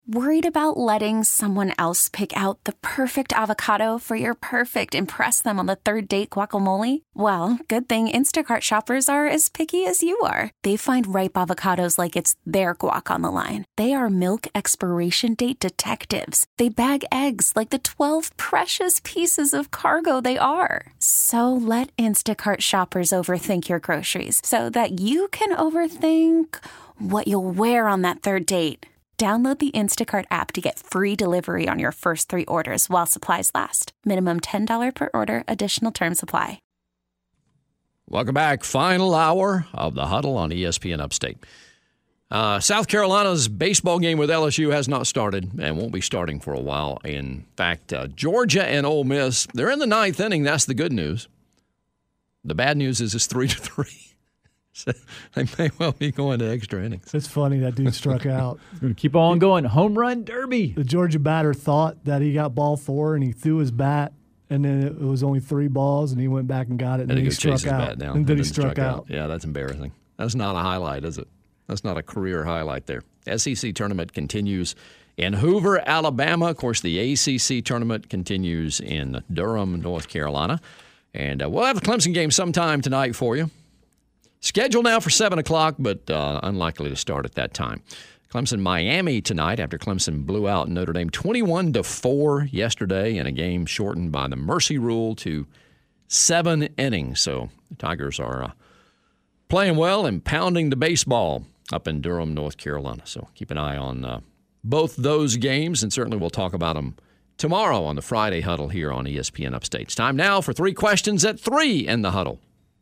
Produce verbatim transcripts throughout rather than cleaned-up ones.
Worried about letting someone else pick out the perfect avocado for your perfect impress them on the third date guacamole? Well, good thing Instacart shoppers are as picky as you are. They find ripe avocados like it's their guac on the line. They are milk expiration date detectives. They bag eggs like the twelve precious pieces of cargo they are. So let Instacart shoppers overthink your groceries so that you can overthink what you'll wear on that third date. Download the Instacart app to get free delivery on your first three orders while supplies last. Minimum ten dollars per order. Additional terms apply. Welcome back. Final hour of the Huddle on E S P N Upstate. Uh, South Carolina's baseball game with L S U has not started and won't be starting for a while. In fact, uh, Georgia and Ole Miss, they're in the ninth inning. That's the good news. The bad news is it's three to three. So they may well be going to extra innings. It's funny that dude struck out. It's going to keep on going. Home run derby. The Georgia batter thought that he got ball four, and he threw his bat, and then it was only three balls, and he went back and got it, and, and then he, he struck out. Bat down, and then and he struck, struck out. out. Yeah, that's embarrassing. That's not a highlight, is it? That's not a career highlight there. S E C tournament continues in Hoover, Alabama. Of course, the A C C tournament continues in Durham, North Carolina. And uh, we'll have a Clemson game sometime tonight for you. Scheduled now for seven o'clock, but uh, unlikely to start at that time. Clemson-Miami tonight after Clemson blew out Notre Dame twenty-one to four yesterday in a game shortened by the mercy rule to seven innings. So the Tigers are uh, playing well and pounding the baseball up in Durham, North Carolina. So keep an eye on uh, both those games, and certainly we'll talk about them tomorrow on the Friday Huddle here on E S P N Upstate. It's time now for three questions at three in the Huddle.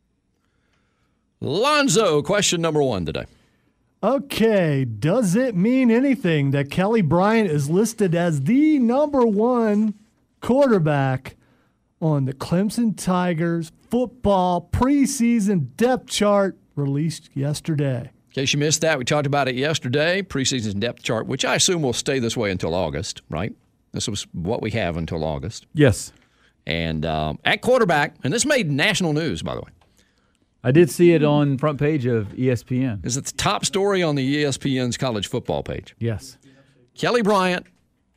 Lonzo, question number one today. Okay, does it mean anything that Kelly Bryant is listed as the number one quarterback on the Clemson Tigers football preseason depth chart released yesterday? In case you missed that, we talked about it yesterday, preseason depth chart, which I assume will stay this way until August, right? This was what we have until August. Yes. And um, at quarterback, and this made national news, by the way. I did see it on front page of E S P N. Is it the top story on the E S P N's college football page? Yes. Kelly Bryant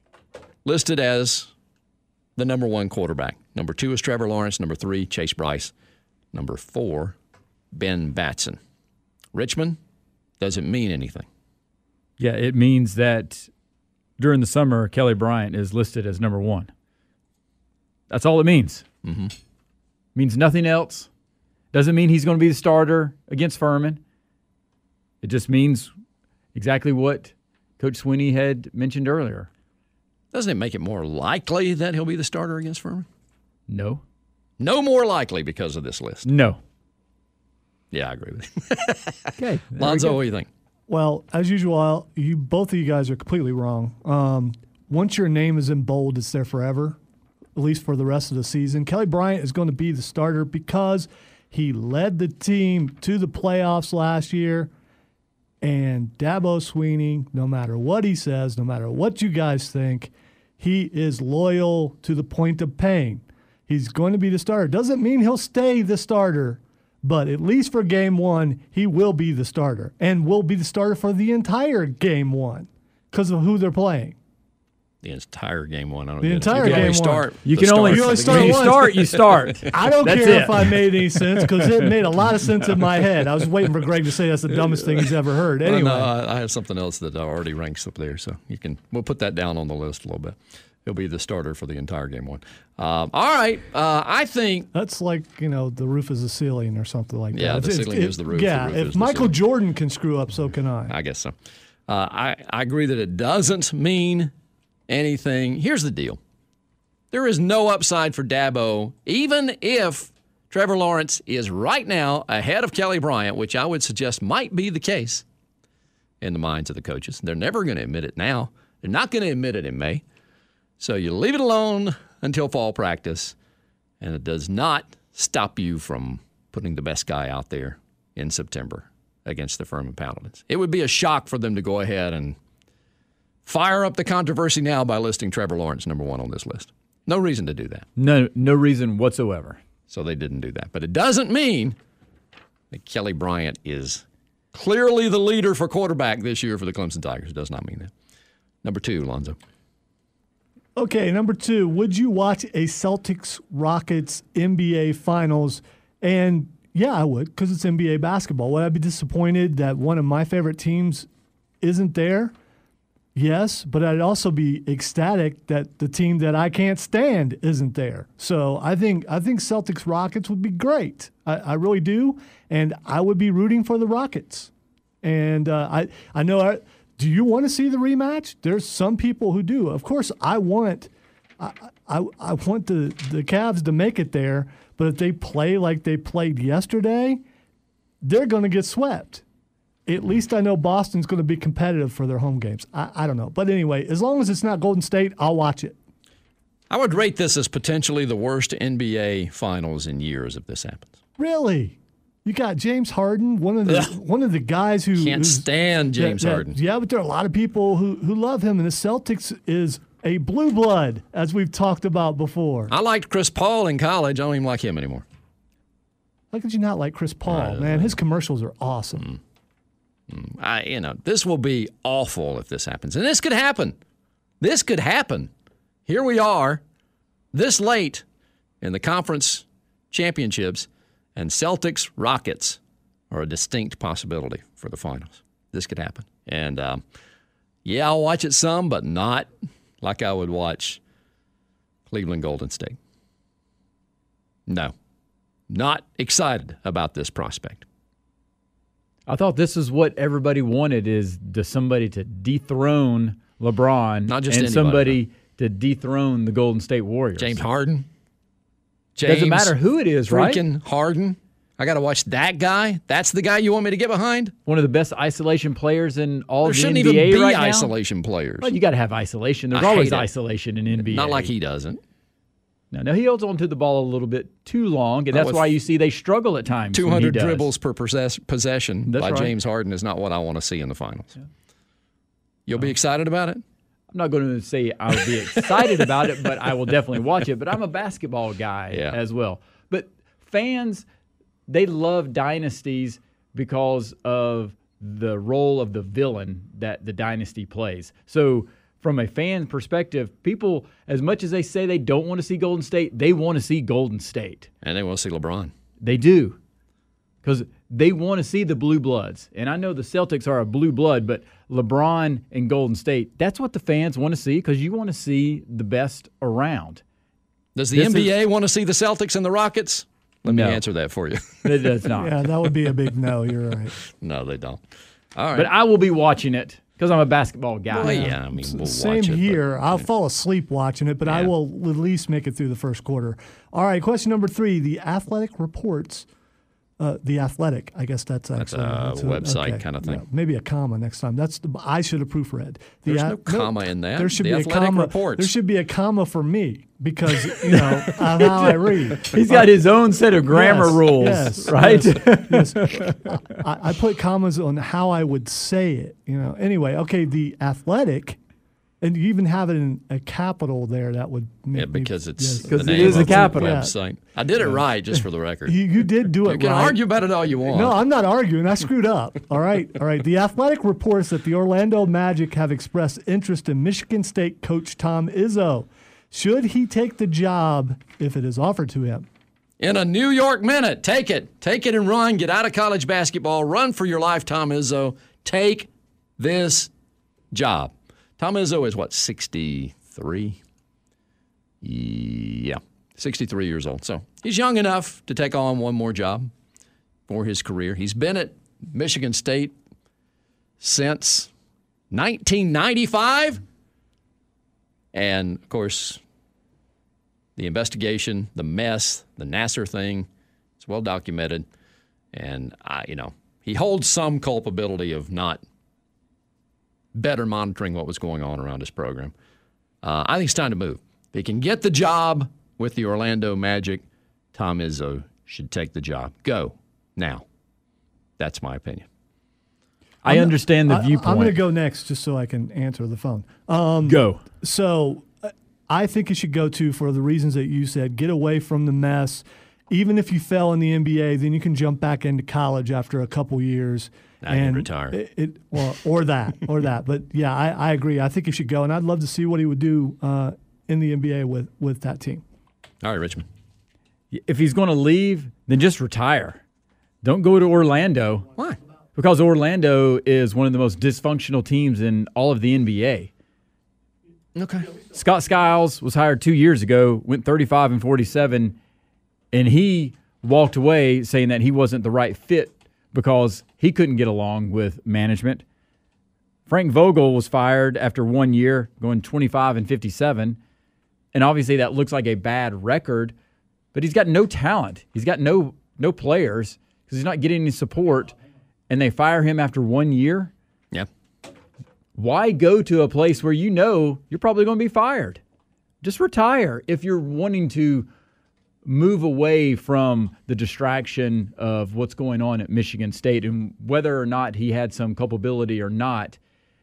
listed as the number one quarterback. Number two is Trevor Lawrence. Number three, Chase Bryce. Number four, Ben Batson. Richmond, does it mean anything? Yeah, it means that during the summer, Kelly Bryant is listed as number one. That's all it means. Mm-hmm. Means nothing else. Doesn't mean he's going to be the starter against Furman. It just means exactly what Coach Swinney had mentioned earlier. Doesn't it make it more likely that he'll be the starter against Furman? No. No more likely because of this list. No. Yeah, I agree with you. Okay. Lonzo, what do you think? Well, as usual, you both of you guys are completely wrong. Um, once your name is in bold, it's there forever, at least for the rest of the season. Kelly Bryant is going to be the starter because he led the team to the playoffs last year, and Dabo Swinney, no matter what he says, no matter what you guys think, he is loyal to the point of pain. He's going to be the starter. Doesn't mean he'll stay the starter, but at least for game one, he will be the starter, and will be the starter for the entire game one because of who they're playing. The entire game one. I don't the get entire it. You game only one. Start you can only, you only start when you once. start, you start. I don't That's care it. if I made any sense because it made a lot of sense in my head. I was waiting for Greg to say that's the dumbest thing he's ever heard. Anyway, Well, no, I, I have something else that already ranks up there, so you can. We'll put that down on the list a little bit. He'll be the starter for the entire game one. Um, all right, uh, I think that's like, you know, the roof is a ceiling or something like yeah, that. the If- ceiling if- is the roof. Yeah, the roof if is the Michael ceiling. Jordan can screw up, so can I. I guess so. Uh, I I agree that it doesn't mean anything. Here's the deal. There is no upside for Dabo, even if Trevor Lawrence is right now ahead of Kelly Bryant, which I would suggest might be the case in the minds of the coaches. They're never going to admit it now. They're not going to admit it in May. So you leave it alone until fall practice, and it does not stop you from putting the best guy out there in September against the Furman Paladins. It would be a shock for them to go ahead and fire up the controversy now by listing Trevor Lawrence number one on this list. No reason to do that. No, no reason whatsoever. So they didn't do that. But it doesn't mean that Kelly Bryant is clearly the leader for quarterback this year for the Clemson Tigers. It does not mean that. Number two, Lonzo. Okay, number two, would you watch a Celtics-Rockets N B A Finals? And yeah, I would, because it's N B A basketball. Would I be disappointed that one of my favorite teams isn't there? Yes, but I'd also be ecstatic that the team that I can't stand isn't there. So I think I think Celtics-Rockets would be great. I, I really do, and I would be rooting for the Rockets. And uh, I I know. I, do you want to see the rematch? There's some people who do. Of course, I want I I, I want the the Cavs to make it there. But if they play like they played yesterday, they're going to get swept. At least I know Boston's going to be competitive for their home games. I, I don't know. But anyway, as long as it's not Golden State, I'll watch it. I would rate this as potentially the worst N B A Finals in years if this happens. Really? You got James Harden, one of the one of the guys who can't stand James that, that, Harden. Yeah, but there are a lot of people who, who love him, and the Celtics is a blue blood, as we've talked about before. I liked Chris Paul in college. I don't even like him anymore. How could you not like Chris Paul, uh, man? His commercials are awesome. Mm, mm, I, you know, this will be awful if this happens, and this could happen. This could happen. Here we are, this late in the conference championships, and Celtics Rockets are a distinct possibility for the finals. This could happen, and um, yeah, I'll watch it some, but not like I would watch Cleveland Golden State. No. Not excited about this prospect. I thought this is what everybody wanted, is to somebody to dethrone LeBron Not just and anybody, somebody no. to dethrone the Golden State Warriors. James Harden. James Doesn't matter who it is, right? Freaking Harden. I got to watch that guy. That's the guy you want me to get behind? One of the best isolation players in all there the shouldn't N B A even be right isolation now. players. Well, you got to have isolation. There's I always hate it. isolation in N B A. Not like he doesn't. No, no, he holds on to the ball a little bit too long, and Not that's with why you see they struggle at times. two when hundred he does. dribbles per possess- possession That's by right. James Harden is not what I want to see in the finals. Yeah. You'll be excited about it? I'm not going to say I'll be excited about it, but I will definitely watch it. But I'm a basketball guy Yeah. as well. But fans, they love dynasties because of the role of the villain that the dynasty plays. So from a fan perspective, people, as much as they say they don't want to see Golden State, they want to see Golden State. And they want to see LeBron. They do. Because they want to see the blue bloods. And I know the Celtics are a blue blood, but LeBron and Golden State, that's what the fans want to see, because you want to see the best around. Does the This N B A is- want to see the Celtics and the Rockets? Let No. me answer that for you. It does not. Yeah, that would be a big no. You're right. No, they don't. All right. But I will be watching it because I'm a basketball guy. Well, yeah, I mean, we'll Same watch it, but- here. I'll fall asleep watching it, but I Yeah. will at least make it through the first quarter. All right, question number three. The Athletic reports, uh, the Athletic, I guess that's That's actually a that's website kind of thing. Yeah, maybe a comma next time. That's the, I should have proofread. The There's A- no comma in that. There should The be a Athletic comma. reports. There should be a comma for me because you know of how I read. He's got his own set of grammar Yes, rules, yes, right? yes. I, I put commas on how I would say it. You know. Anyway, okay. The Athletic, and you even have it in a capital there. That would make Yeah, me- because it's yes. the Because it name is a of the capital. website. I did it right, just for the record. You, you did do it You can right. argue about it all you want. No, I'm not arguing. I screwed up. All right. All right. The Athletic reports that the Orlando Magic have expressed interest in Michigan State coach Tom Izzo. Should he take the job if it is offered to him? In a New York minute, take it. Take it and run. Get out of college basketball. Run for your life, Tom Izzo. Take this job. Tom Izzo is what, sixty-three? Yeah, sixty-three years old. So he's young enough to take on one more job for his career. He's been at Michigan State since nineteen ninety-five. And, of course, the investigation, the mess, the Nassar thing, it's well documented. And, I, you know, he holds some culpability of not better monitoring what was going on around his program. Uh, I think it's time to move. If he can get the job with the Orlando Magic, Tom Izzo should take the job. Go now. That's my opinion. I understand the I, viewpoint. I'm going to go next just so I can answer the phone. Um, Go. So uh, I think you should go to, for the reasons that you said, get away from the mess. Even if you fell in the N B A, then you can jump back into college after a couple years I and can retire. It, it or, or that, or that. But yeah, I, I agree. I think he should go, and I'd love to see what he would do uh, in the N B A with with that team. All right, Richmond. If he's going to leave, then just retire. Don't go to Orlando. Why? Because Orlando is one of the most dysfunctional teams in all of the N B A. Okay. Scott Skiles was hired two years ago, went thirty-five and forty-seven, and he walked away saying that he wasn't the right fit because he couldn't get along with management. Frank Vogel was fired after one year, going twenty-five and fifty-seven, and obviously that looks like a bad record, but he's got no talent. He's got no no players because he's not getting any support, and they fire him after one year. Yeah. Why go to a place where you know you're probably going to be fired? Just retire if you're wanting to move away from the distraction of what's going on at Michigan State and whether or not he had some culpability or not.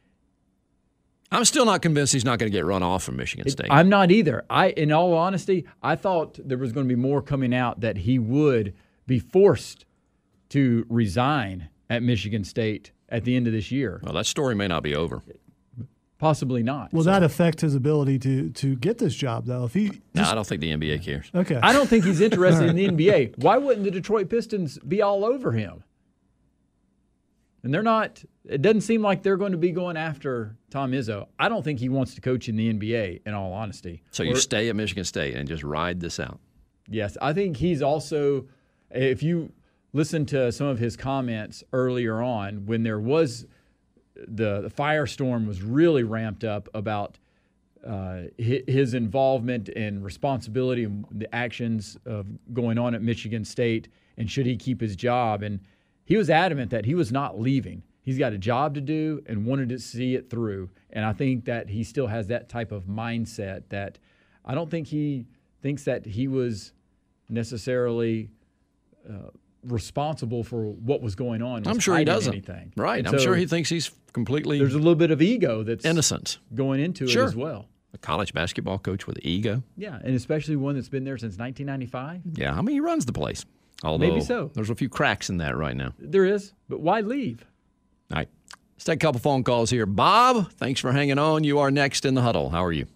I'm still not convinced he's not going to get run off from Michigan State. I'm not either. I, in all honesty, I thought there was going to be more coming out that he would be forced to resign at Michigan State at the end of this year. Well, that story may not be over. Possibly not. Will so. that affect his ability to to get this job, though? If he just, no, I don't think the N B A cares. Okay. I don't think he's interested in the N B A. Why wouldn't the Detroit Pistons be all over him? And they're not. It doesn't seem like they're going to be going after Tom Izzo. I don't think he wants to coach in the N B A, in all honesty. So you or, stay at Michigan State and just ride this out? Yes. I think he's also, if you listen to some of his comments earlier on, when there was the, the firestorm was really ramped up about uh, his involvement and responsibility and the actions of going on at Michigan State and should he keep his job. And he was adamant that he was not leaving. He's got a job to do and wanted to see it through. And I think that he still has that type of mindset that I don't think he thinks that he was necessarily uh, responsible for what was going on. I'm sure he doesn't. Anything. Right. And I'm so sure he thinks he's completely there's a little bit of ego that's innocent going into sure. it as well. A college basketball coach with ego. Yeah, and especially one that's been there since nineteen ninety-five. Yeah, I mean, he runs the place. Although Maybe so. There's a few cracks in that right now. There is, but why leave? All right. Let's take a couple phone calls here. Bob, thanks for hanging on. You are next in the huddle. How are you?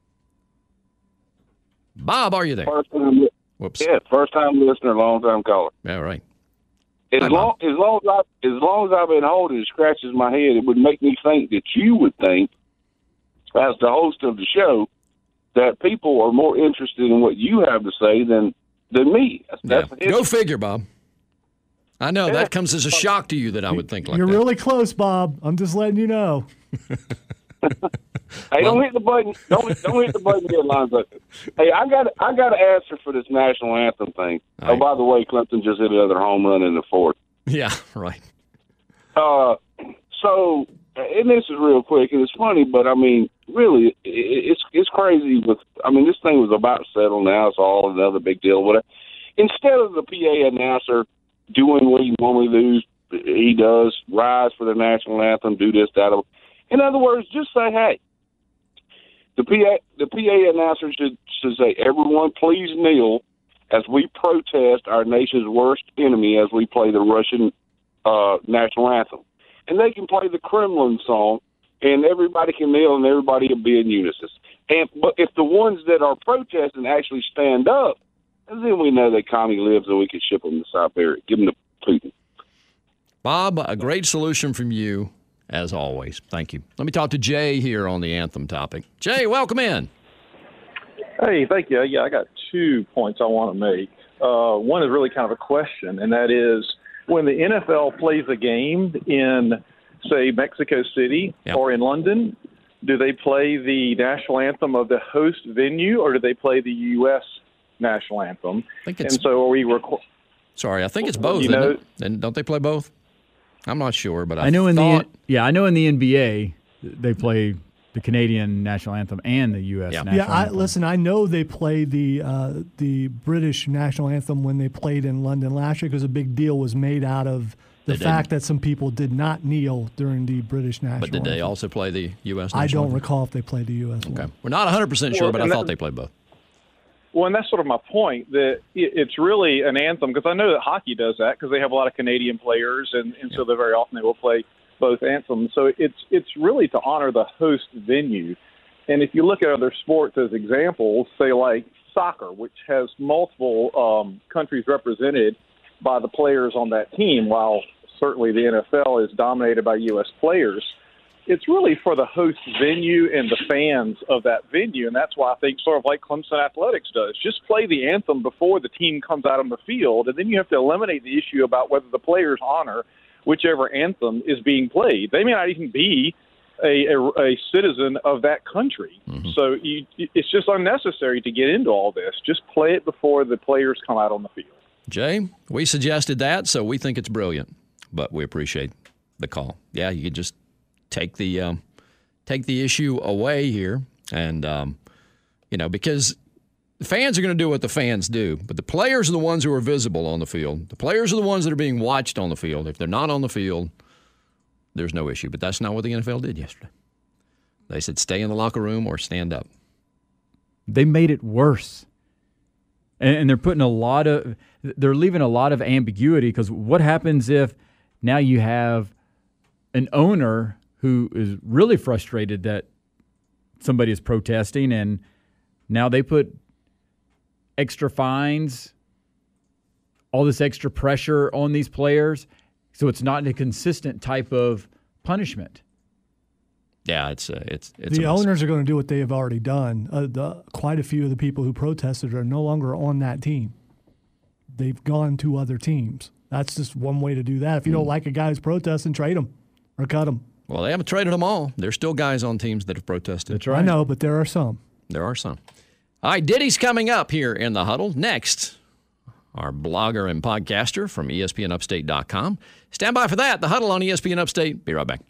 Bob, are you there? First time, Whoops. Yeah, first time listener, long time caller. All right. As Hi, long as long as I as long as I've been holding, it scratches my head. It would make me think that you would think, as the host of the show, that people are more interested in what you have to say than than me. That's yeah. Go figure, Bob. I know that comes as a shock to you that I would think like You're that. You're really close, Bob. I'm just letting you know. Hey, don't hit the button. Don't don't hit the button deadline button. Hey, I got I got to answer for this national anthem thing. Right. Oh, by the way, Clemson just hit another home run in the fourth. Yeah, right. Uh, so, and this is real quick, and it's funny, but I mean, really, it's it's crazy. With I mean, this thing was about to settle. Now it's all another big deal. Whatever. Instead of the P A announcer doing what he normally does, he does rise for the national anthem, do this, that. In other words, just say, hey. The P A the P A announcer should, should say, everyone please kneel as we protest our nation's worst enemy as we play the Russian uh, national anthem. And they can play the Kremlin song, and everybody can kneel, and everybody will be in unison. And But if the ones that are protesting actually stand up, then we know that Connie lives and we can ship them to Siberia, give them to Putin. Bob, a great solution from you. As always. Thank you. Let me talk to Jay here on the anthem topic. Jay, welcome in. Hey, thank you. Yeah, I got two points I want to make. Uh, one is really kind of a question, and that is when the N F L plays a game in, say, Mexico City yep. or in London, do they play the national anthem of the host venue or do they play the U S national anthem? I think it's, and so are we record- Sorry, I think it's both, you isn't know, it? And don't they play both? I'm not sure, but I, I know in thought... the yeah, I know in the N B A they play the Canadian national anthem and the U S Yeah. national Yeah, I, anthem. listen, I know they played the uh, the British national anthem when they played in London last year because a big deal was made out of the They fact didn't. that some people did not kneel during the British national But did anthem. they also play the U S national I don't anthem? recall if they played the U S Okay. one. We're not one hundred percent sure, Well, but I and thought that- they played both. Well, and that's sort of my point, that it's really an anthem, because I know that hockey does that because they have a lot of Canadian players, and, and so they very often they will play both anthems. So it's it's really to honor the host venue. And if you look at other sports as examples, say like soccer, which has multiple um, countries represented by the players on that team, while certainly the N F L is dominated by U S players, it's really for the host venue and the fans of that venue. And that's why I think sort of like Clemson Athletics does. Just play the anthem before the team comes out on the field, and then you have to eliminate the issue about whether the players honor whichever anthem is being played. They may not even be a, a, a citizen of that country. Mm-hmm. So you, it's just unnecessary to get into all this. Just play it before the players come out on the field. Jay, we suggested that, so we think it's brilliant, but we appreciate the call. Yeah, you could just take the um, take the issue away here, and um, you know, because the fans are going to do what the fans do, but the players are the ones who are visible on the field. The players are the ones that are being watched on the field. If they're not on the field, there's no issue. But that's not what the N F L did yesterday. They said stay in the locker room or stand up. They made it worse, and, and they're putting a lot of they're leaving a lot of ambiguity, because what happens if now you have an owner who is really frustrated that somebody is protesting, and now they put extra fines, all this extra pressure on these players, so it's not a consistent type of punishment. Yeah, it's uh, it's it's the owners are going to do what they have already done. Uh, the, quite a few of the people who protested are no longer on that team. They've gone to other teams. That's just one way to do that. If you mm. don't like a guy who's protesting, trade him or cut him. Well, they haven't traded them all. There's still guys on teams that have protested. That's right. I know, but there are some. There are some. All right, Diddy's coming up here in the huddle. Next, our blogger and podcaster from E S P N Upstate dot com. Stand by for that. The Huddle on E S P N Upstate. Be right back.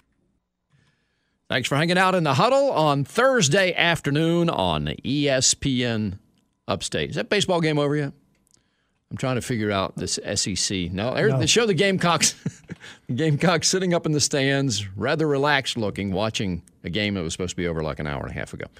Thanks for hanging out in the Huddle on Thursday afternoon on E S P N Upstate. Is that baseball game over yet? I'm trying to figure out this S E C. No, no. They show the Gamecocks, the Gamecocks sitting up in the stands, rather relaxed looking, watching a game that was supposed to be over like an hour and a half ago.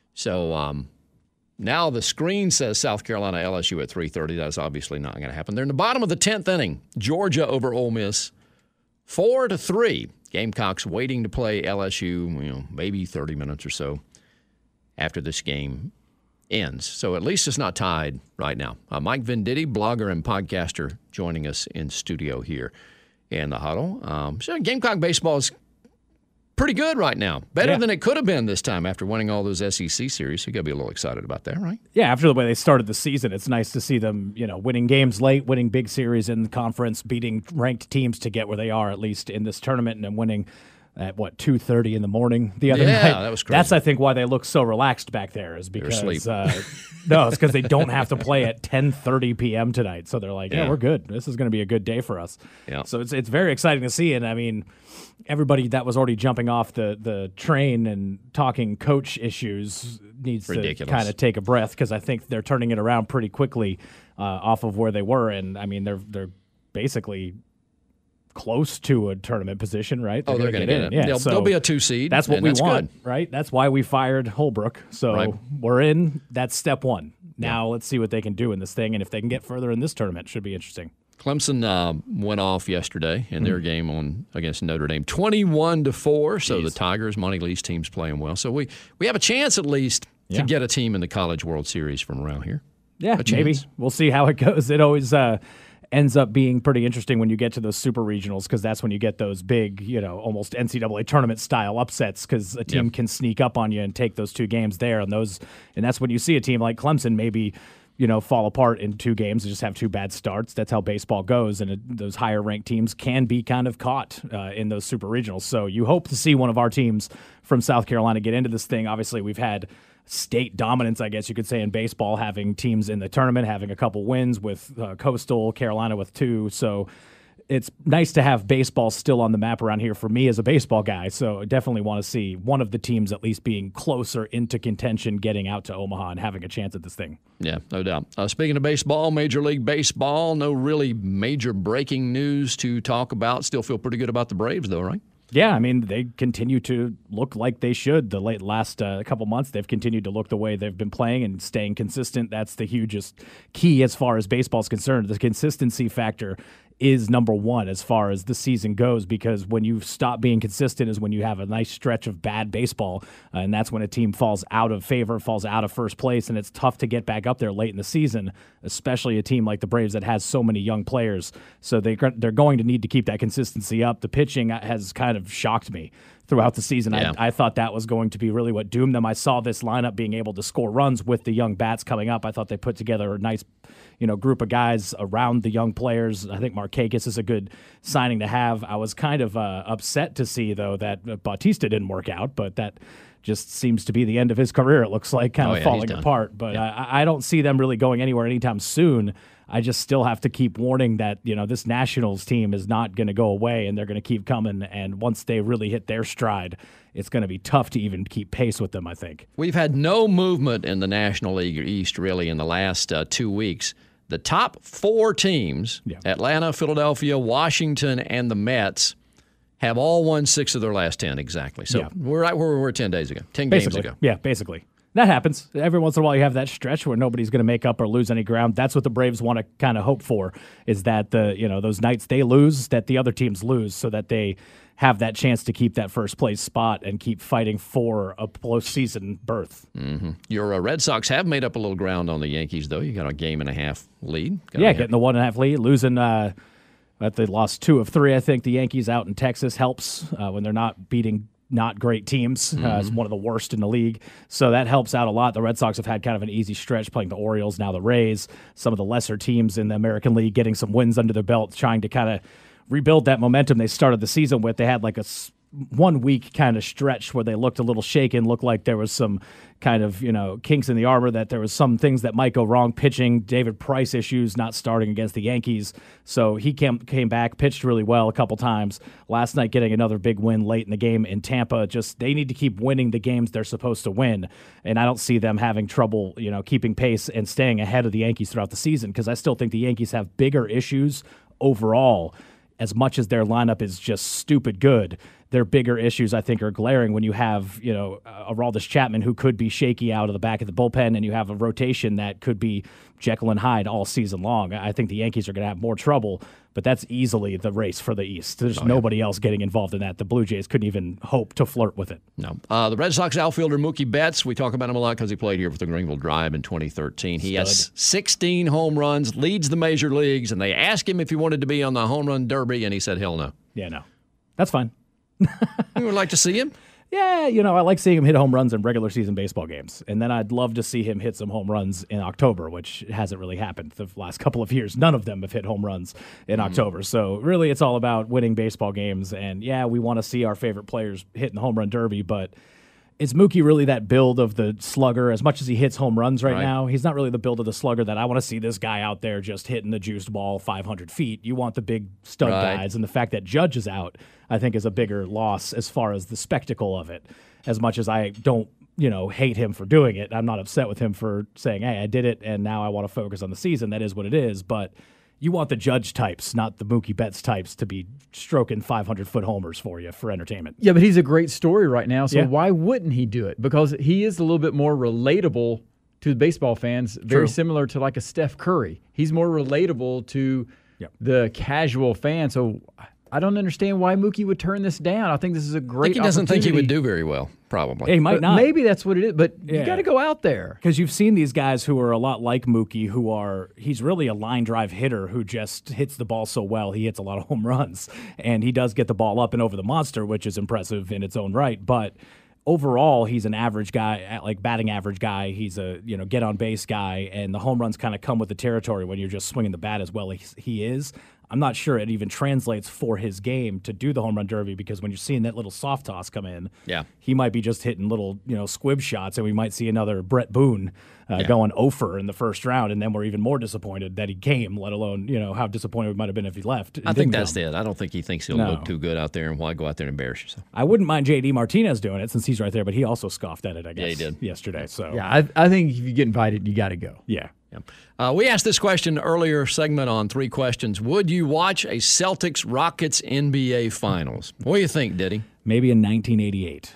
So um, now the screen says South Carolina L S U at three thirty. That's obviously not going to happen. They're in the bottom of the tenth inning. Georgia over Ole Miss, four to three. Gamecocks waiting to play L S U, you know, maybe thirty minutes or so after this game ends. So at least it's not tied right now. Uh, Mike Venditti, blogger and podcaster, joining us in studio here in the Huddle. Um, so Gamecock baseball is pretty good right now. Better yeah. than it could have been this time after winning all those S E C series. So you got to be a little excited about that, right? Yeah, after the way they started the season, it's nice to see them, you know, winning games late, winning big series in the conference, beating ranked teams to get where they are, at least in this tournament, and then winning at, what, two thirty in the morning the other yeah, night. Yeah, that was crazy. That's, I think, why they look so relaxed back there, is because uh, no, it's because they don't have to play at ten thirty p.m. tonight. So they're like, yeah, yeah we're good. This is going to be a good day for us. Yeah. So it's it's very exciting to see. And, I mean, everybody that was already jumping off the, the train and talking coach issues needs Ridiculous. to kind of take a breath, because I think they're turning it around pretty quickly uh, off of where they were. And, I mean, they're they're basically – close to a tournament position, right? They're oh, they're going to get, get in. Yeah, they'll, so they'll be a two seed. That's what we that's want, good. right? That's why we fired Holbrook. So right. we're in. That's step one. Now yeah. let's see what they can do in this thing, and if they can get further in this tournament, it should be interesting. Clemson uh, went off yesterday in their mm. game on against Notre Dame, twenty-one to four. So the Tigers, Monty Lee's team's playing well. So we we have a chance at least yeah. to get a team in the College World Series from around here. Yeah, maybe we'll see how it goes. It always. Uh, ends up being pretty interesting when you get to those super regionals, because that's when you get those big, you know, almost N C double A tournament style upsets, because a team yep. can sneak up on you and take those two games there, and those, and that's when you see a team like Clemson maybe, you know, fall apart in two games and just have two bad starts. That's how baseball goes, and it, those higher ranked teams can be kind of caught uh, in those super regionals. So you hope to see one of our teams from South Carolina get into this thing. Obviously, we've had state dominance, I guess you could say, in baseball, having teams in the tournament, having a couple wins with uh, Coastal Carolina with two. So it's nice to have baseball still on the map around here for me as a baseball guy. So I definitely want to see one of the teams at least being closer into contention, getting out to Omaha and having a chance at this thing. Yeah, no doubt. Uh, speaking of baseball, Major League Baseball, no really major breaking news to talk about. Still feel pretty good about the Braves, though, right? Yeah, I mean, they continue to look like they should. The late last uh, couple months, they've continued to look the way they've been playing and staying consistent. That's the hugest key as far as baseball is concerned. The consistency factor is number one as far as the season goes, because when you stop being consistent is when you have a nice stretch of bad baseball, uh, and that's when a team falls out of favor, falls out of first place, and it's tough to get back up there late in the season, especially a team like the Braves that has so many young players. So they, they're going to need to keep that consistency up. The pitching has kind of shocked me throughout the season. Yeah. I, I thought that was going to be really what doomed them. I saw this lineup being able to score runs with the young bats coming up. I thought they put together a nice, you know, group of guys around the young players. I think Markakis is a good signing to have. I was kind of uh, upset to see, though, that Bautista didn't work out, but that just seems to be the end of his career, it looks like, kind oh, of yeah, falling apart. But yeah. I, I don't see them really going anywhere anytime soon. I just still have to keep warning that, you know, this Nationals team is not going to go away, and they're going to keep coming. And once they really hit their stride, it's going to be tough to even keep pace with them, I think. We've had no movement in the National League East, really, in the last uh, two weeks. The top four teams, yeah. Atlanta, Philadelphia, Washington, and the Mets, have all won six of their last ten exactly. So yeah. we're right where we were ten days ago, ten basically. games ago. Yeah, basically. That happens. Every once in a while you have that stretch where nobody's going to make up or lose any ground. That's what the Braves want to kind of hope for, is that the you know those nights they lose, that the other teams lose, so that they have that chance to keep that first place spot and keep fighting for a postseason berth. Mm-hmm. Your uh, Red Sox have made up a little ground on the Yankees, though. You got a game and a half lead. Got yeah, getting the one and a half lead, losing. Uh, but they lost two of three. I think the Yankees out in Texas helps uh, when they're not beating not great teams. Mm-hmm. Uh, it's one of the worst in the league. So that helps out a lot. The Red Sox have had kind of an easy stretch playing the Orioles, now the Rays, some of the lesser teams in the American League getting some wins under their belt, trying to kind of rebuild that momentum they started the season with. They had like a one week kind of stretch where they looked a little shaken, looked like there was some kind of, you know, kinks in the armor, that there was some things that might go wrong. Pitching, David Price issues, not starting against the Yankees. So he came came back, pitched really well a couple times. Last night getting another big win late in the game in Tampa. Just they need to keep winning the games they're supposed to win. And I don't see them having trouble, you know, keeping pace and staying ahead of the Yankees throughout the season, because I still think the Yankees have bigger issues overall. As much as their lineup is just stupid good, their bigger issues, I think, are glaring when you have, you know, a Aroldis Chapman who could be shaky out of the back of the bullpen, and you have a rotation that could be Jekyll and Hyde all season long. I think the Yankees are going to have more trouble, but that's easily the race for the East. There's oh, nobody yeah. else getting involved in that. The Blue Jays couldn't even hope to flirt with it. No. Uh, the Red Sox outfielder Mookie Betts, we talk about him a lot because he played here for the Greenville Drive in twenty thirteen. He Stud. has sixteen home runs, leads the major leagues, and they asked him if he wanted to be on the home run derby, and he said, hell no. Yeah, no. That's fine. You would like to see him? Yeah, you know, I like seeing him hit home runs in regular season baseball games. And then I'd love to see him hit some home runs in October, which hasn't really happened the last couple of years. None of them have hit home runs in mm. October. So really it's all about winning baseball games. And yeah, we want to see our favorite players hitting the home run derby, but is Mookie really that build of the slugger? As much as he hits home runs right, right. now, he's not really the build of the slugger that I want to see this guy out there just hitting the juiced ball five hundred feet. You want the big stud right. guys, and the fact that Judge is out, I think, is a bigger loss as far as the spectacle of it. As much as I don't, you know, hate him for doing it, I'm not upset with him for saying, hey, I did it, and now I want to focus on the season. That is what it is, but you want the Judge types, not the Mookie Betts types, to be stroking five hundred foot homers for you for entertainment. Yeah, but he's a great story right now, so yeah. why wouldn't he do it? Because he is a little bit more relatable to the baseball fans, very True. similar to like a Steph Curry. He's more relatable to yep. the casual fan, so I don't understand why Mookie would turn this down. I think this is a great I think he doesn't think he would do very well, probably. He might but not. Maybe that's what it is, but yeah. you got to go out there. Because you've seen these guys who are a lot like Mookie, who are, he's really a line drive hitter who just hits the ball so well. He hits a lot of home runs, and he does get the ball up and over the monster, which is impressive in its own right. But overall, he's an average guy, like batting average guy. He's a, you know, get on base guy, and the home runs kind of come with the territory when you're just swinging the bat as well as he is. I'm not sure it even translates for his game to do the home run derby, because when you're seeing that little soft toss come in, yeah. he might be just hitting little, you know, squib shots, and we might see another Brett Boone uh, yeah. going oh for in the first round, and then we're even more disappointed that he came, let alone, you know, how disappointed we might have been if he left. I think that's it. I don't think he thinks he'll no. look too good out there, and why go out there and embarrass yourself? I wouldn't mind J D Martinez doing it since he's right there, but he also scoffed at it, I guess, yeah, he did. yesterday. So yeah, I, I think if you get invited, you got to go. Yeah. Yeah. Uh, we asked this question earlier segment on Three Questions. Would you watch a Celtics-Rockets N B A Finals? What do you think, Diddy? Maybe in nineteen eighty-eight.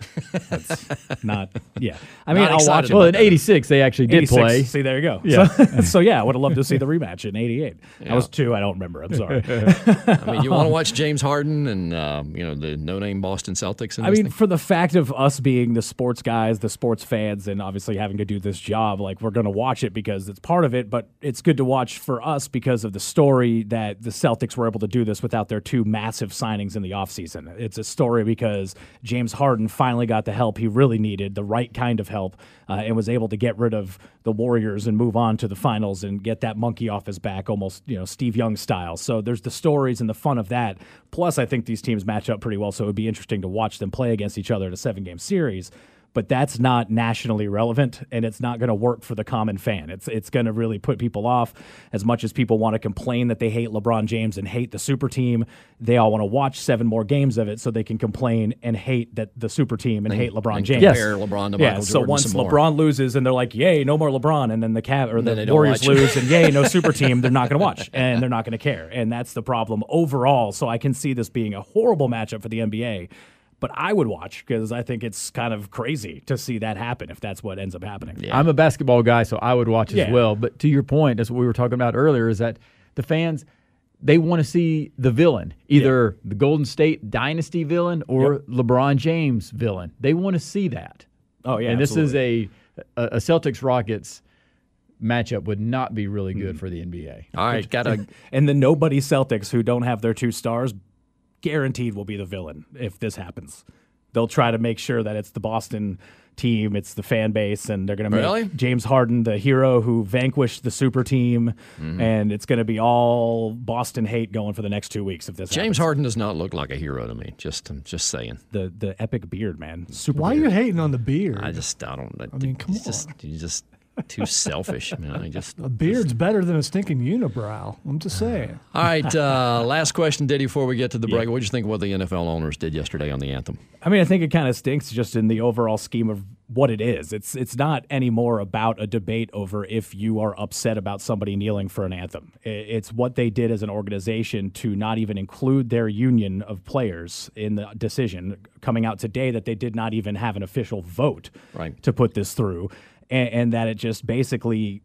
That's not, yeah. I mean, Not I'll watch excited it. Well, in eighty-six, they actually did eighty-six, play. See, there you go. Yeah. So, so yeah, I would have loved to see the rematch in eighty-eight. Yeah. I was two. I don't remember. I'm sorry. I mean, you want to watch James Harden and uh, you know the no-name Boston Celtics? In I this mean, thing? for the fact of us being the sports guys, the sports fans, and obviously having to do this job, like we're going to watch it because it's part of it, but it's good to watch for us because of the story that the Celtics were able to do this without their two massive signings in the offseason. It's a story because James Harden finally got the help he really needed, the right kind of help, uh, and was able to get rid of the Warriors and move on to the finals and get that monkey off his back, almost, you know, Steve Young style. So there's the stories and the fun of that. Plus, I think these teams match up pretty well, so it would be interesting to watch them play against each other in a seven-game series. But that's not nationally relevant, and it's not going to work for the common fan. It's it's going to really put people off. As much as people want to complain that they hate LeBron James and hate the super team, they all want to watch seven more games of it so they can complain and hate that the super team and, and hate LeBron and James. Compare LeBron to yeah, Michael so Jordan once some more. LeBron loses and they're like, yay, no more LeBron, and then the Cav- or Then they the don't Warriors watch. lose and yay, no super team, they're not going to watch, and they're not going to care. And that's the problem overall. So I can see this being a horrible matchup for the N B A. But I would watch because I think it's kind of crazy to see that happen if that's what ends up happening. Yeah. I'm a basketball guy, so I would watch as Yeah. well. But to your point, that's what we were talking about earlier, is that the fans, they want to see the villain, either the Golden State Dynasty villain or Yep. LeBron James villain. They want to see that. Oh, yeah, And this absolutely. is a, a, a Celtics-Rockets matchup would not be really good for the N B A. All right, got a And the nobody Celtics who don't have their two stars guaranteed will be the villain if this happens. They'll try to make sure that it's the Boston team, it's the fan base, and they're going to make Really? James Harden the hero who vanquished the super team, Mm-hmm. and it's going to be all Boston hate going for the next two weeks if this James happens. Harden does not look like a hero to me. Just I'm just saying. The the epic beard, man. Super Why are beard. you hating on the beard? I just I don't. I, I mean, come he's just, on. He's just too selfish, man. I just. A beard's better than a stinking unibrow. I'm just saying. All right, uh, last question, Diddy, before we get to the break. What did you think of what the N F L owners did yesterday on the anthem? I mean, I think it kind of stinks just in the overall scheme of what it is. It's it's not anymore about a debate over if you are upset about somebody kneeling for an anthem. I- It's what they did as an organization to not even include their union of players in the decision, coming out today that they did not even have an official vote Right. to put this through, and, and that it just basically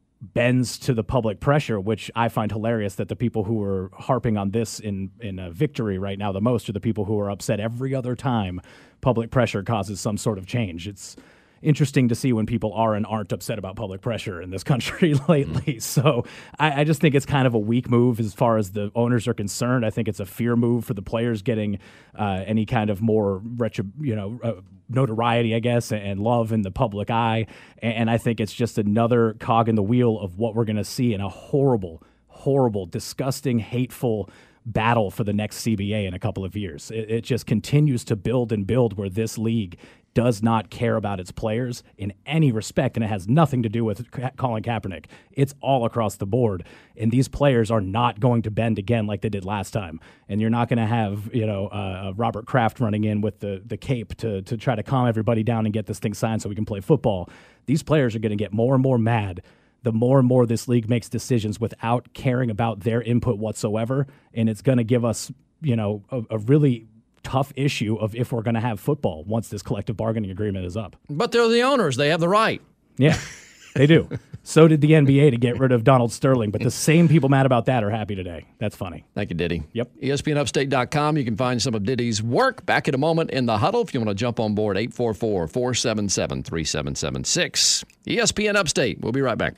bends to the public pressure, which I find hilarious that the people who are harping on this in, in a victory right now the most are the people who are upset every other time public pressure causes some sort of change. It's interesting to see when people are and aren't upset about public pressure in this country lately. So I, I just think it's kind of a weak move as far as the owners are concerned. I think it's a fear move for the players getting uh, any kind of more retro, you know, uh, notoriety, I guess, and love in the public eye. And I think it's just another cog in the wheel of what we're going to see in a horrible, horrible, disgusting, hateful battle for the next C B A in a couple of years. It, it just continues to build and build where this league does not care about its players in any respect, and it has nothing to do with Ka- Colin Kaepernick. It's all across the board, and these players are not going to bend again like they did last time. And you're not going to have, you know, uh, Robert Kraft running in with the the cape to to try to calm everybody down and get this thing signed so we can play football. These players are going to get more and more mad the more and more this league makes decisions without caring about their input whatsoever, and it's going to give us, you know, a, a really tough issue of if we're going to have football once this collective bargaining agreement is up. But they're the owners. They have the right. Yeah, they do. So did the N B A to get rid of Donald Sterling, but the same people mad about that are happy today. That's funny. Thank you, Diddy. Yep. E S P N Upstate dot com. You can find some of Diddy's work. Back in a moment in the huddle. If you want to jump on board, eight four four, four seven seven, three seven seven six. E S P N Upstate. We'll be right back.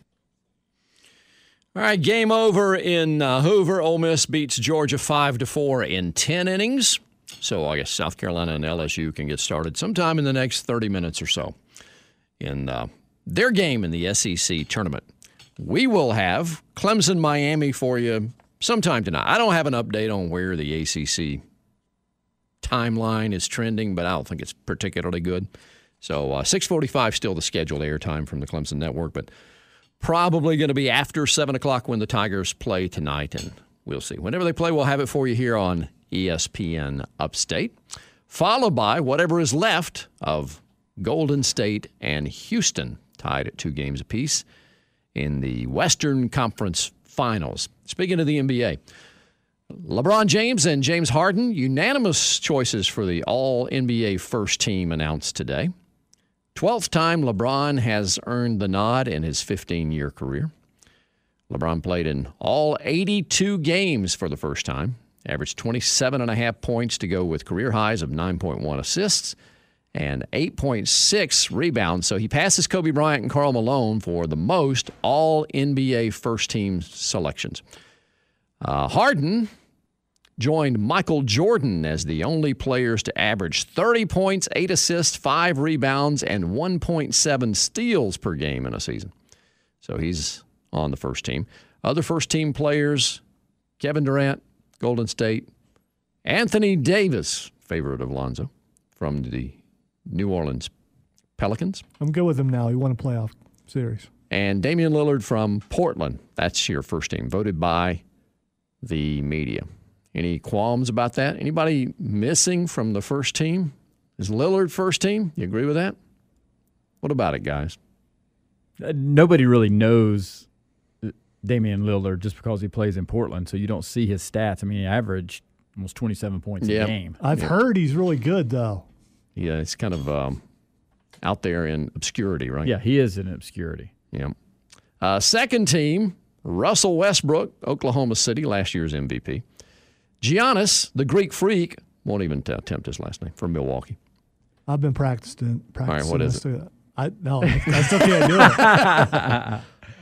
All right, game over in uh, Hoover. Ole Miss beats Georgia five to four in ten innings. So I guess South Carolina and L S U can get started sometime in the next thirty minutes or so in uh, their game in the S E C tournament. We will have Clemson, Miami for you sometime tonight. I don't have an update on where the A C C timeline is trending, but I don't think it's particularly good. So uh, six forty-five still the scheduled airtime from the Clemson Network, but probably going to be after seven o'clock when the Tigers play tonight, and we'll see. Whenever they play, we'll have it for you here on E S P N Upstate, followed by whatever is left of Golden State and Houston, tied at two games apiece in the Western Conference Finals. Speaking of the N B A, LeBron James and James Harden, unanimous choices for the All-N B A First Team announced today. twelfth time LeBron has earned the nod in his fifteen-year career. LeBron played in all eighty-two games for the first time, averaged twenty-seven point five points to go with career highs of nine point one assists and eight point six rebounds. So he passes Kobe Bryant and Karl Malone for the most All-N B A First-Team selections. Uh, Harden joined Michael Jordan as the only players to average thirty points, eight assists, five rebounds, and one point seven steals per game in a season. So he's on the first team. Other first-team players, Kevin Durant, Golden State, Anthony Davis, favorite of Lonzo, from the New Orleans Pelicans. I'm good with him now. He won a playoff series. And Damian Lillard from Portland. That's your first team, voted by the media. Any qualms about that? Anybody missing from the first team? Is Lillard first team? You agree with that? What about it, guys? Uh, nobody really knows Damian Lillard just because he plays in Portland, so you don't see his stats. I mean, he averaged almost twenty-seven points Yep. a game. I've Yep. heard he's really good, though. Yeah, it's kind of um, out there in obscurity, right? Yeah, he is in obscurity. Yeah. Uh, second team, Russell Westbrook, Oklahoma City, last year's M V P. Giannis, the Greek Freak, won't even t- attempt his last name, from Milwaukee. I've been practicing. practicing what is this. I no, I still can't do it.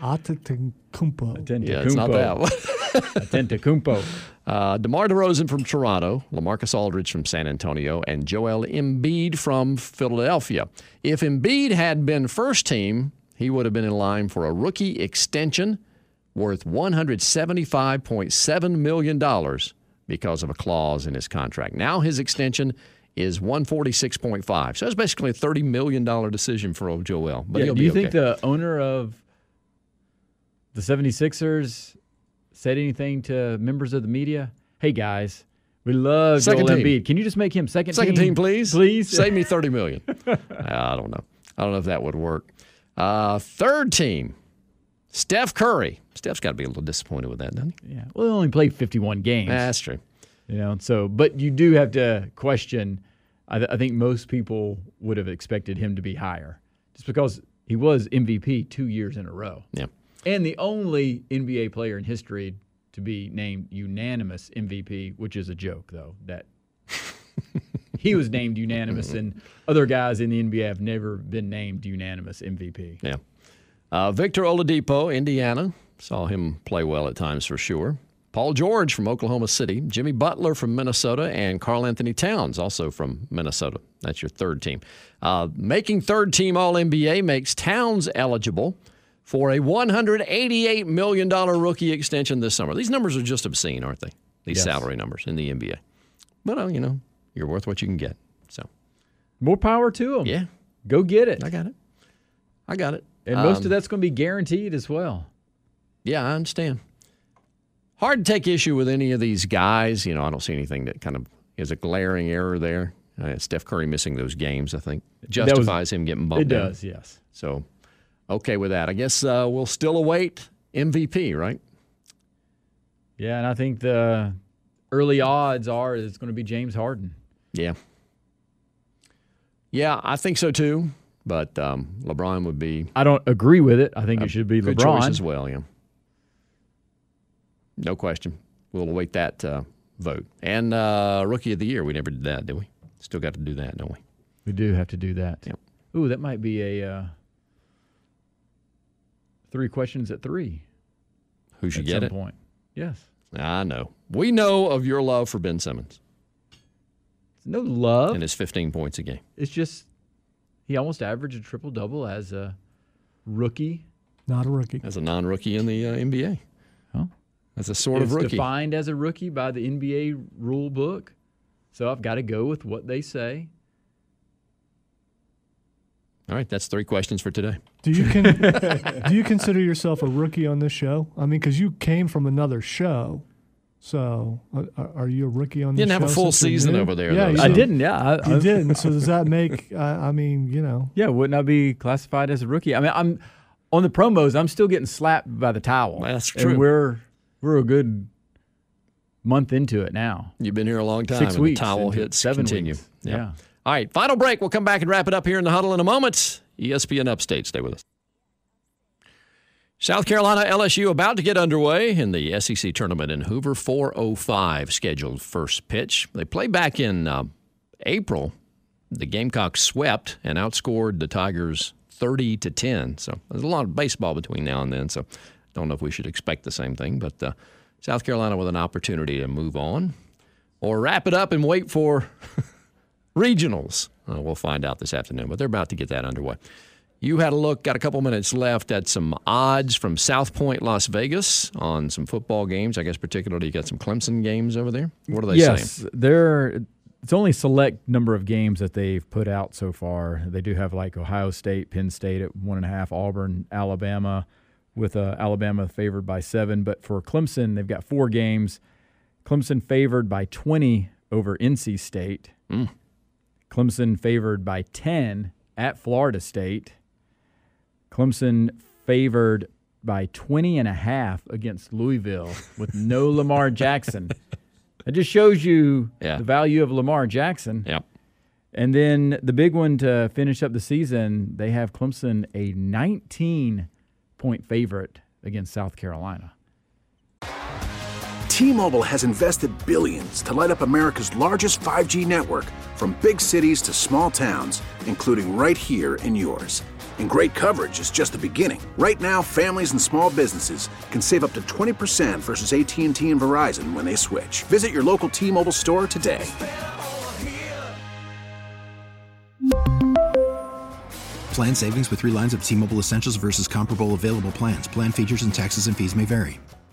Antetokounmpo. Yeah, it's not that one. Antetokounmpo. Uh, DeMar DeRozan from Toronto, LaMarcus Aldridge from San Antonio, and Joel Embiid from Philadelphia. If Embiid had been first team, he would have been in line for a rookie extension worth one hundred seventy-five point seven million dollars because of a clause in his contract. Now his extension is one hundred forty-six point five. So it's basically a thirty million dollars decision for old Joel. But Yeah, he'll do be you okay. think the owner of the seventy-sixers said anything to members of the media? Hey, guys, we love Second Joel team. Embiid. Can you just make him second, Second team, please? Please? Save me thirty million dollars. I don't know. I don't know if that would work. Uh, third team, Steph Curry. Steph's got to be a little disappointed with that, doesn't he? Yeah. Well, he only played fifty-one games. That's true. You know, so but you do have to question. I, th- I think most people would have expected him to be higher, just because he was M V P two years in a row, Yeah. and the only N B A player in history to be named unanimous M V P, which is a joke, though. That he was named unanimous, and other guys in the N B A have never been named unanimous M V P. Yeah. Uh, Victor Oladipo, Indiana. Saw him play well at times for sure. Paul George from Oklahoma City. Jimmy Butler from Minnesota. And Karl Anthony Towns, also from Minnesota. That's your third team. Uh, making third team All-N B A makes Towns eligible for a one hundred eighty-eight million dollars rookie extension this summer. These numbers are just obscene, aren't they? These Yes. salary numbers in the N B A. But, uh, you know, you're worth what you can get. So, More power to him. yeah, Go get it. I got it. I got it. And most Um, of that's going to be guaranteed as well. Yeah, I understand. Hard to take issue with any of these guys. You know, I don't see anything that kind of is a glaring error there. Uh, Steph Curry missing those games, I think, justifies him getting bumped It down. does, yes. So, okay with that. I guess uh, we'll still await M V P, right? Yeah, and I think the early odds are it's going to be James Harden. Yeah. Yeah, I think so too. But um, LeBron would be I don't agree with it. I think a it should be good LeBron. choice as well. Yeah. No question. We'll await that uh, vote. And uh, Rookie of the Year, we never did that, did we? Still got to do that, don't we? We do have to do that. Yep. Ooh, that might be a uh, three questions at three. Who should at get some it? point. Yes. I know. We know of your love for Ben Simmons It's no love. and his fifteen points a game. It's just he almost averaged a triple double as a rookie. Not a rookie. As a non-rookie in the uh, N B A. Huh? As a sort it's of rookie. defined as a rookie by the N B A rule book. So I've got to go with what they say. All right, that's three questions for today. Do you con- do you consider yourself a rookie on this show? I mean, because you came from another show, so are, are you a rookie on You this show? didn't have a full since you're season new? over there, Yeah, though, you so- I did. didn't, yeah. I, You I- didn't. So does that make? I, I mean, you know, Yeah, wouldn't I be classified as a rookie? I mean, I'm on the promos, I'm still getting slapped by the towel. That's true. And we're we're a good month into it now. You've been here a long time. Six and weeks. The towel hits seven continue. Weeks. Yep. Yeah. All right, final break. We'll come back and wrap it up here in the huddle in a moment. E S P N Upstate. Stay with us. South Carolina L S U about to get underway in the S E C tournament in Hoover. four oh five scheduled first pitch. They play back in uh, April. The Gamecocks swept and outscored the Tigers thirty to ten. So there's a lot of baseball between now and then. So don't know if we should expect the same thing. But uh, South Carolina with an opportunity to move on or wrap it up and wait for regionals. Uh, we'll find out this afternoon. But they're about to get that underway. You had a look, got a couple minutes left at some odds from South Point, Las Vegas on some football games. I guess particularly you got some Clemson games over there. What are they yes, saying? Yes, they're it's only select number of games that they've put out so far. They do have like Ohio State, Penn State at one and a half, Auburn, Alabama, with uh, Alabama favored by seven. But for Clemson, they've got four games. Clemson favored by twenty over N C State. Mm. Clemson favored by ten at Florida State. Clemson favored by twenty and a half against Louisville with no Lamar Jackson. It just shows you yeah. the value of Lamar Jackson. Yep. And then the big one to finish up the season, they have Clemson a nineteen-point favorite against South Carolina. T-Mobile has invested billions to light up America's largest five G network, from big cities to small towns, including right here in yours. And great coverage is just the beginning. Right now, families and small businesses can save up to twenty percent versus A T and T and Verizon when they switch. Visit your local T-Mobile store today. Plan savings with three lines of T-Mobile Essentials versus comparable available plans. Plan features and taxes and fees may vary.